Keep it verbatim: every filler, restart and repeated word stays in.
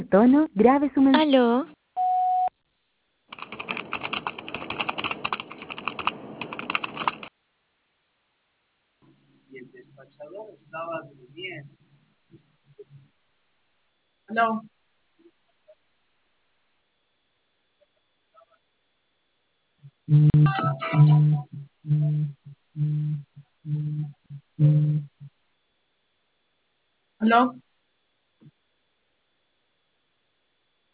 tono, grabe su mensaje. Aló, Y el despachador estaba durmiendo. Aló. Aló.